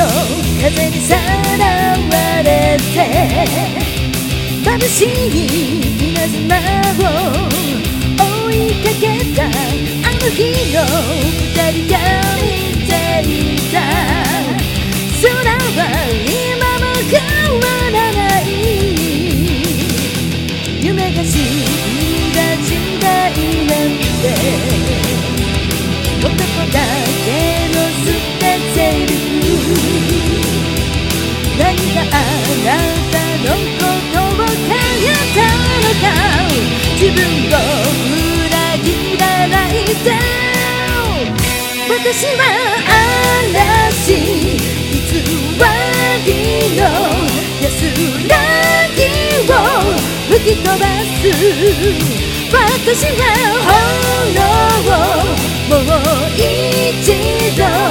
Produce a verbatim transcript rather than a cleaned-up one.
の風にさらわれて眩しい稲妻を追いかけたあの日の二人が見ていた空は今も変わらない夢が死んだ時代なんて男だけの捨て台詞何があなたのことを変えたのか自分を裏切らないで私は嵐偽りの安らぎを吹き飛ばす私は炎をもう一度